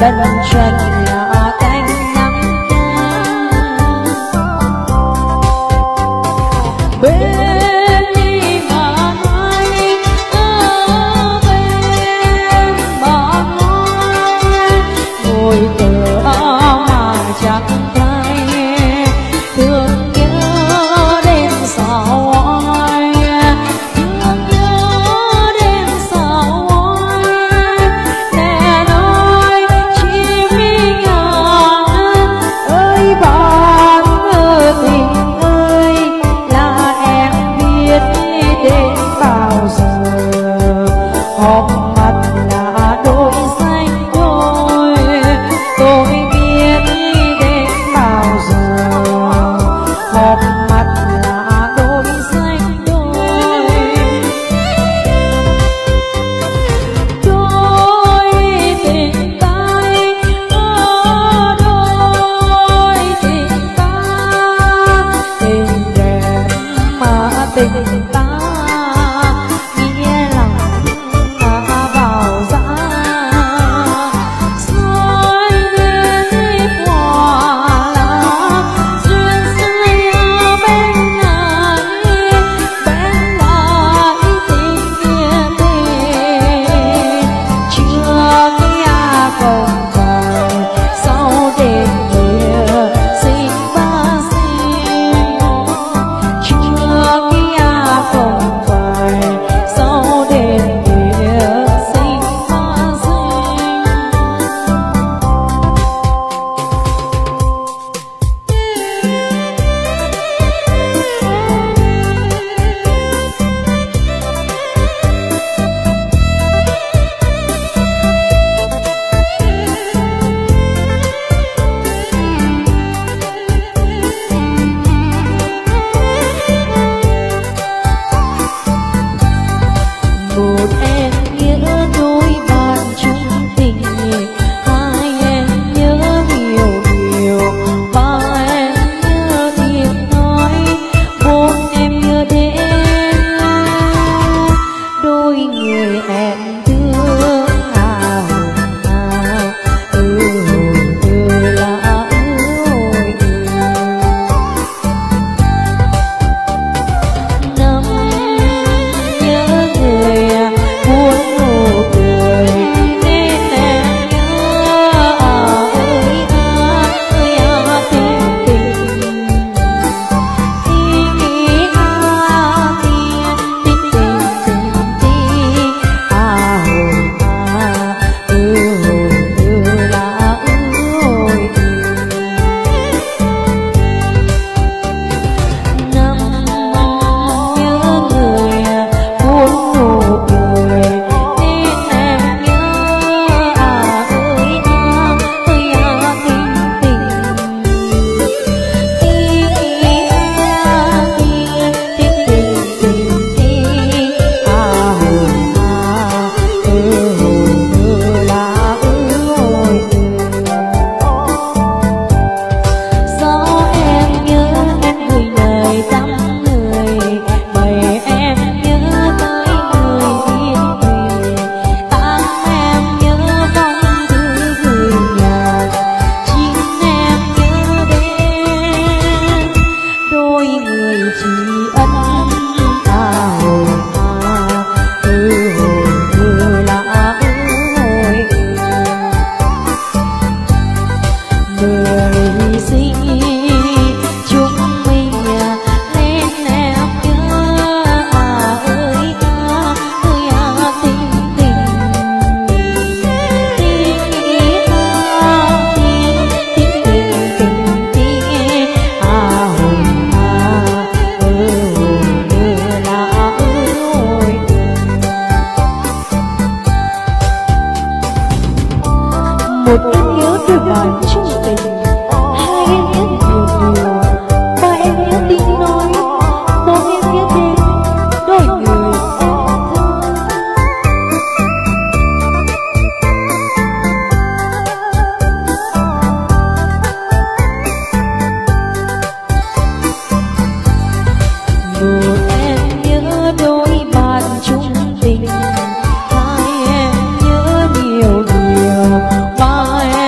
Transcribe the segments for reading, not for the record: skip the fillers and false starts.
lần trần là cánh nắng bên đi mà nói bên mà nói ngồi tựa mà chẳng thấy thương nhớ đêm sao oai thương nhớ đêm sao oai mẹ nói chỉ mi ngàn ơi bạn ơi tình ơi là em biết đến bao giờ hồng mặt là đôi xanh đôi tôi biết đến bao giờ hồng mặt là đôi xanh đôi tình tay đôi tình ta tình đẹp mà tình ta nghĩa lòng mà vào giá soi đến quả là duyên rơi bên ngàn bên lại tình nghĩa tình chưa nghe không phải sau đêm khuya xin ba xin chưa nghe không phải sau đêm khuya xin ba xin một em nhớ đôi bạn chung tình hai em nhớ nhiều điều ba em nhớ tiếng nói bốn em nhớ đến đôi người em thương là năm nhớ người buồn nụ cười nên em nhớ ơi tình tình tình một em nhớ đôi bạn chung tình hai em nhớ nhiều điều ba em nhớ tiếng nói bốn em nhớ đến đôi người một em nhớ đôi bạn chung tình hai em nhớ nhiều điều ba em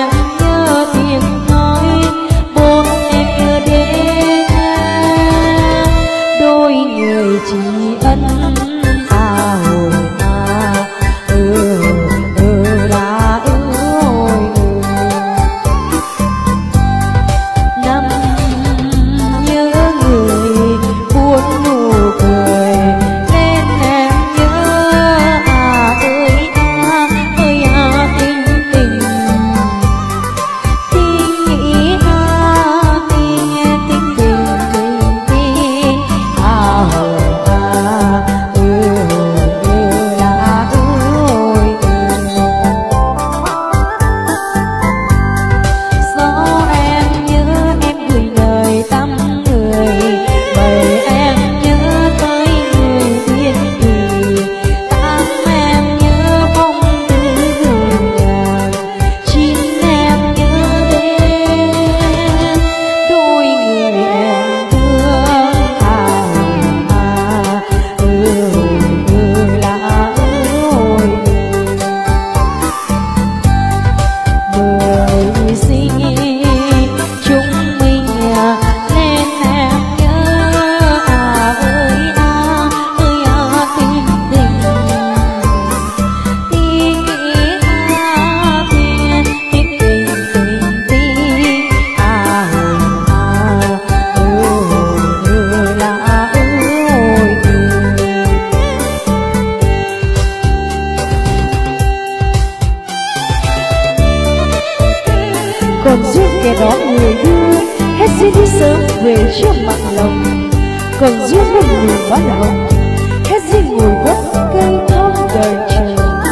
còn duyên kẻ đó người đưa hết duyên đi sớm về trước mặt lòng, còn duyên với người bán hồng hết duyên ngồi gốc cây thơm đời trời.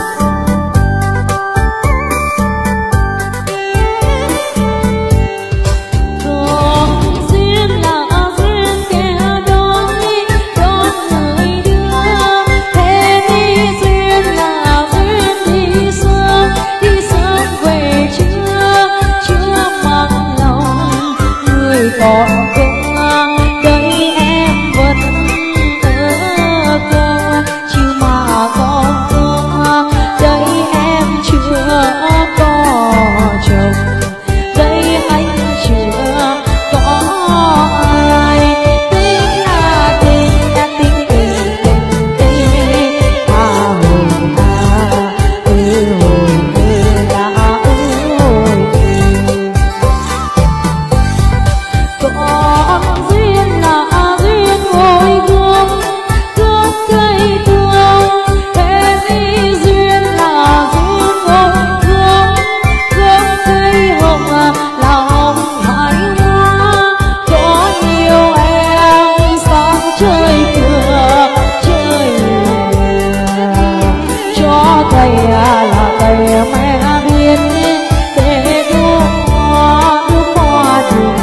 Còn cưng đợi em vẫn ở cô, chứ mà còn cưng đợi em chưa có chồng, đợi anh chưa có ai. Tình là tình là tình tình tình tình à hồi à hồi là còn duyên là duyên ngồi gươm gươm cây thương, thế thì duyên là duyên ngồi gươm gươm cây hồng là hồng hải hoa. Có nhiều em sáng chơi cửa chơi cho thầy là thầy mẹ biên để đua hoa đường.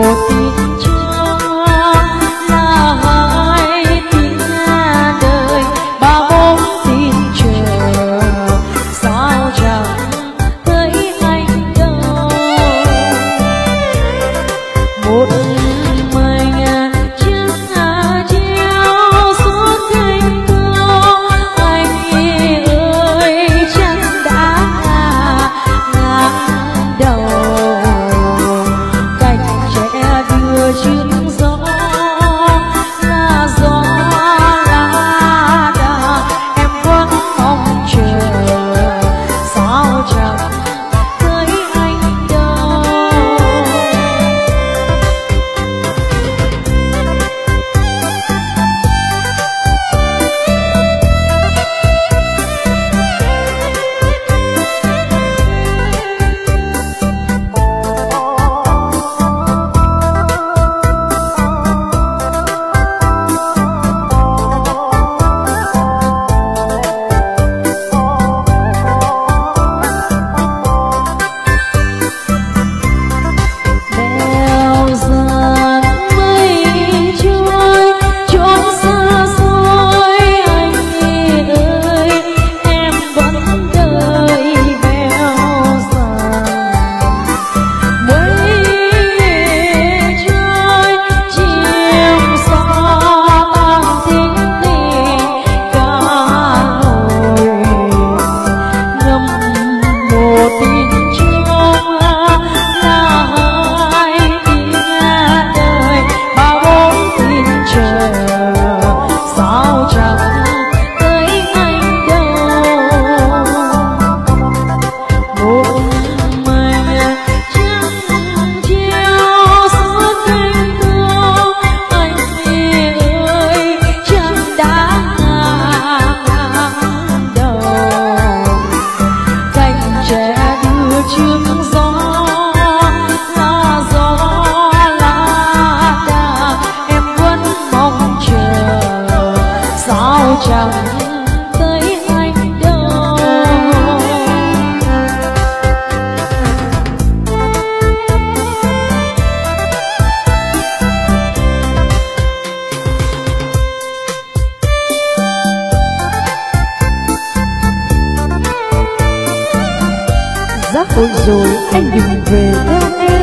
Ôi rồi anh đừng về theo em,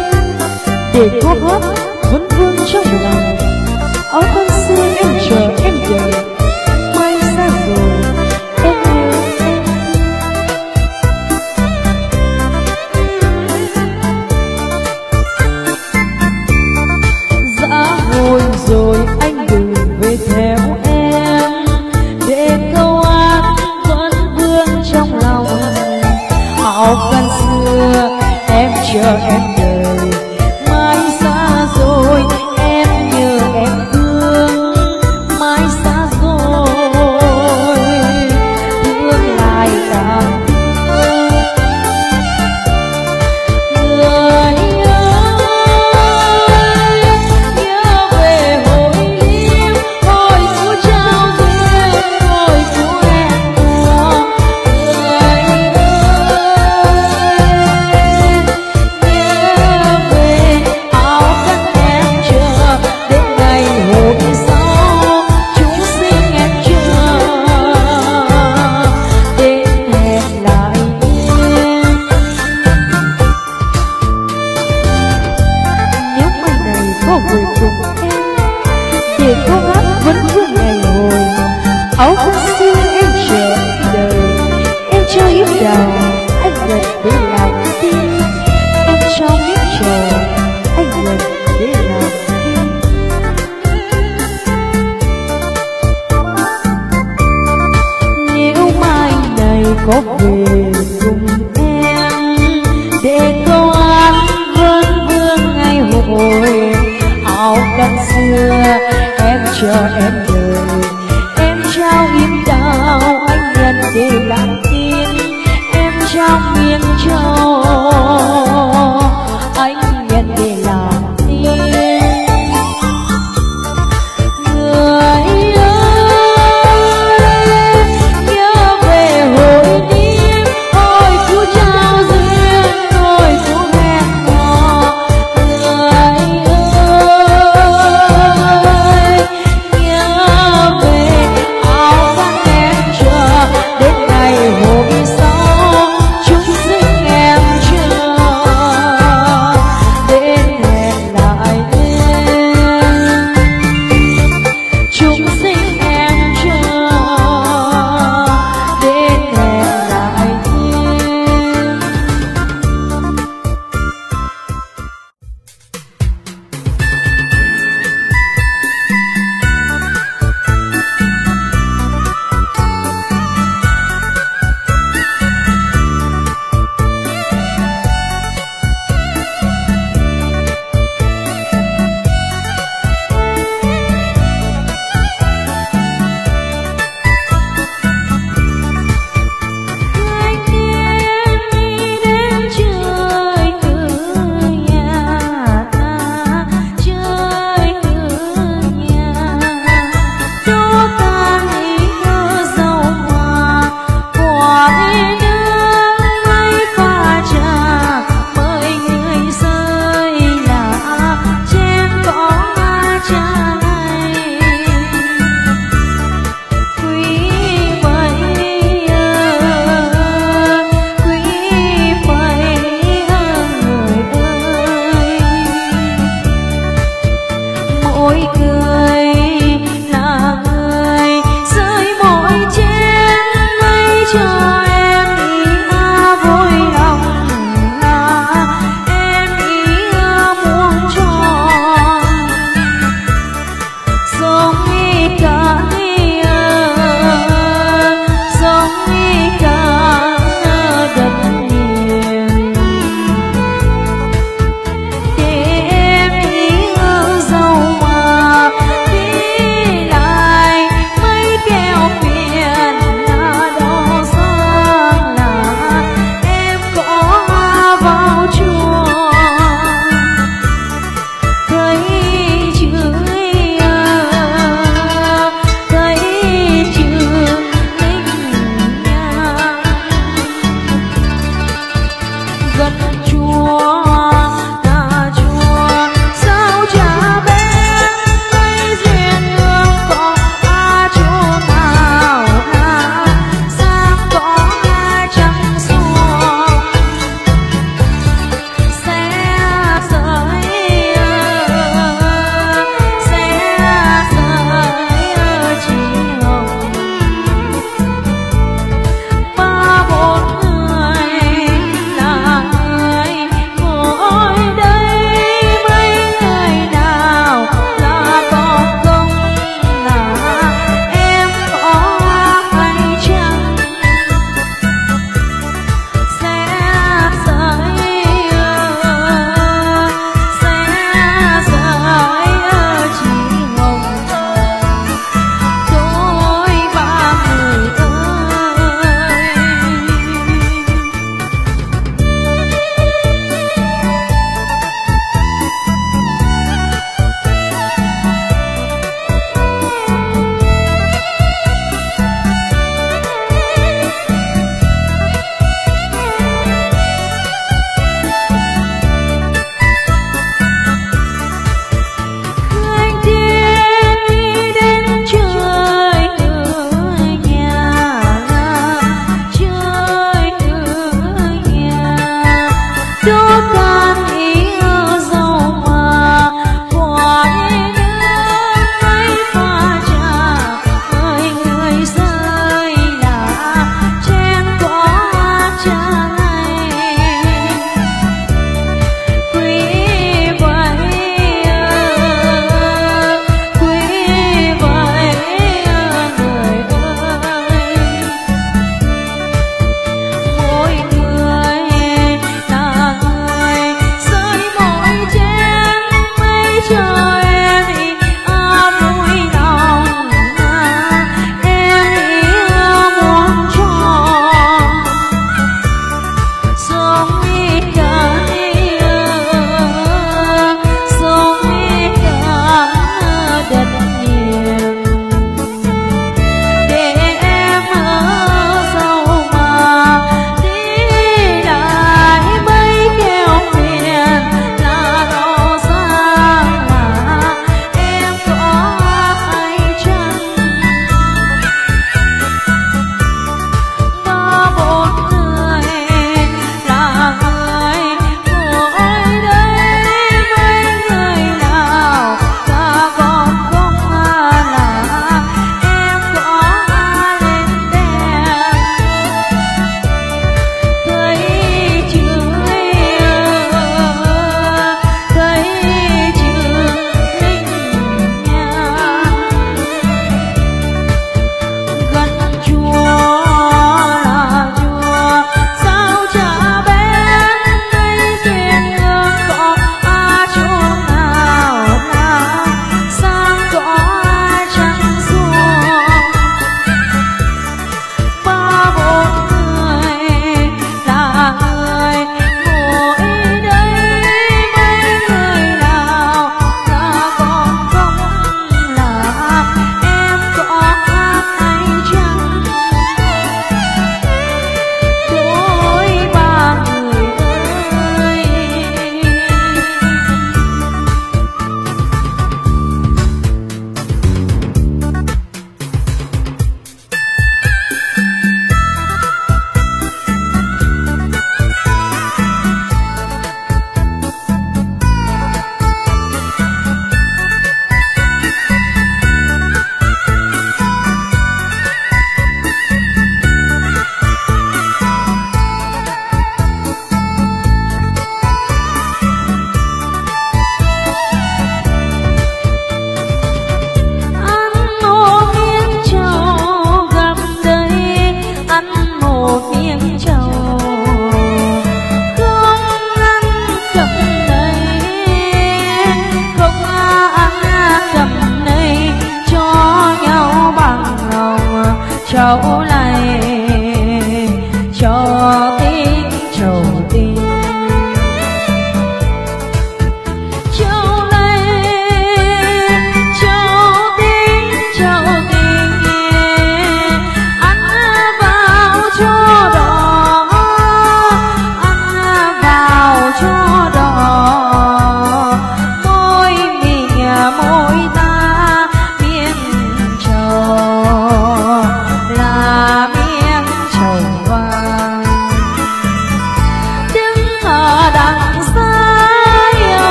để cô hát vẫn vương trong lòng. Áo con xưa em chờ em về, mai xa rồi em yêu em. Dã hồi rồi anh đừng về theo em, để câu hát vẫn vương trong lòng. Áo con xưa em chờ em đợi, mai xa rồi em nhớ em thương, mai xa rồi thương lại càng thương. Người ơi nhớ về hồi lưu, hồi phút trao duyên, hồi phút hẹn hò. Để cô hát vẫn vương ngày hồi, áo con xưa em chờ đời, em cho ít đào anh gần để làm tim, em cho biết chờ anh gần để làm tim. Nếu mai này có về cùng em, để câu hát vẫn vương ngày hồi, áo con xưa em chờ em đợi, em trao im đào anh nhận để làm tin, em trao miếng cho anh nhận để làm tin. Người ơi nhớ về hồi niên, hồi phút trao duyên, hồi phút hẹn hò. Người ơi môi cười.